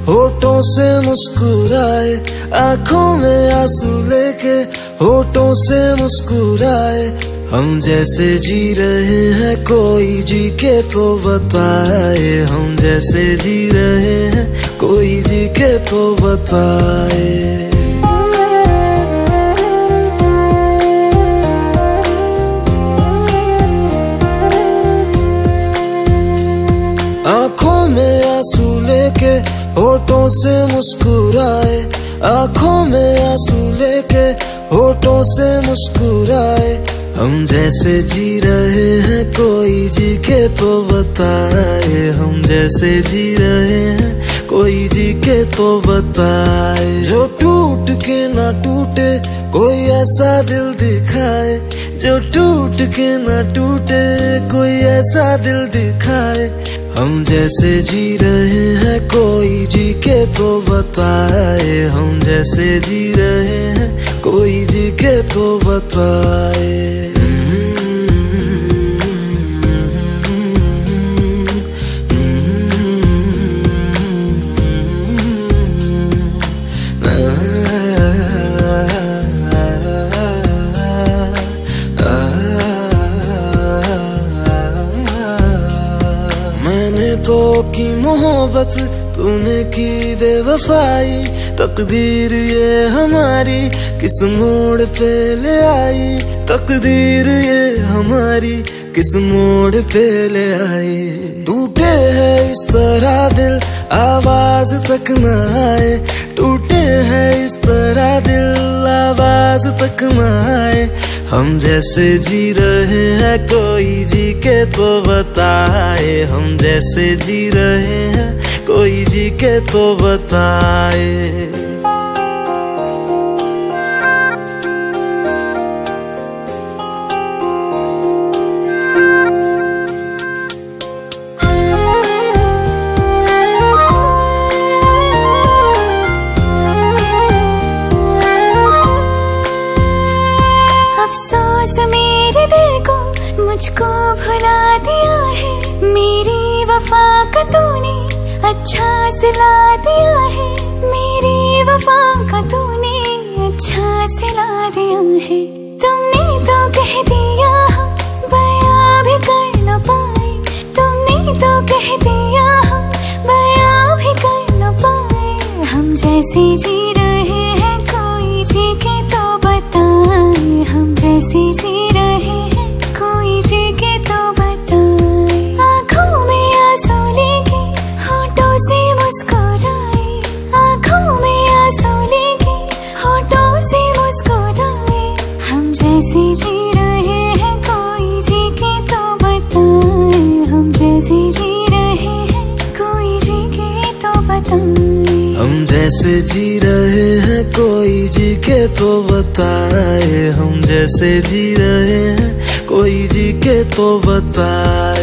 होठों से मुस्कुराए, आंखों में आंसू लेके होठों से मुस्कुराए। हम जैसे जी रहे हैं कोई जी के तो बताए, हम जैसे जी रहे हैं कोई जी के तो बताए। आंखों में आंसू लेके होठों से मुस्कुराए, आंखों में आंसू लेके होठों से मुस्कुराए। हम जैसे जी रहे हैं कोई जी के तो बताए, हम जैसे जी रहे हैं कोई जी के तो बताए। जो टूट के ना टूटे कोई ऐसा दिल दिखाए, जो टूट के ना टूटे कोई ऐसा दिल दिखाए। हम जैसे जी रहे हैं कोई जी के तो बताए, हम जैसे जी रहे हैं कोई जी के तो बताए। मैंने तो की मोहब्बत, तूने की बेवफाई। तकदीर ये हमारी किस मोड़ पे ले आई, तकदीर ये हमारी किस मोड़ पे ले आई। टूटे है इस तरह दिल आवाज तक न आए, टूटे है इस तरह दिल आवाज तक न आए। हम जैसे जी रहे हैं कोई जी के तो बताए, हम जैसे जी रहे हैं कोई जी के तो बताए। अफसोस मेरे दिल को मुझको भुला दिया है, मेरी वफा का तूने अच्छा सिला दिया है, मेरी वफा का तूने अच्छा सिला दिया है। तुमने तो कह दिया हम बयां भी कर न पाए, तुमने तो कह दिया हम बयां भी कर न पाए। हम जैसे जी रहे हैं कोई जी के तो बताए, हम जैसे जी रहे हैं कोई जी के तो बताए। आंखों में आंसू लेके होठों से मुस्कुराए, आंखों में आंसू लेके होठों से मुस्कुराए। हम जैसे जी रहे हैं कोई जी के तो बताए, हम जैसे जी रहे हैं कोई जी के तो बताए। हम जैसे जी रहे हैं कोई जी के तो बताए, हम जैसे जी रहे हैं कोई जी के तो बताए।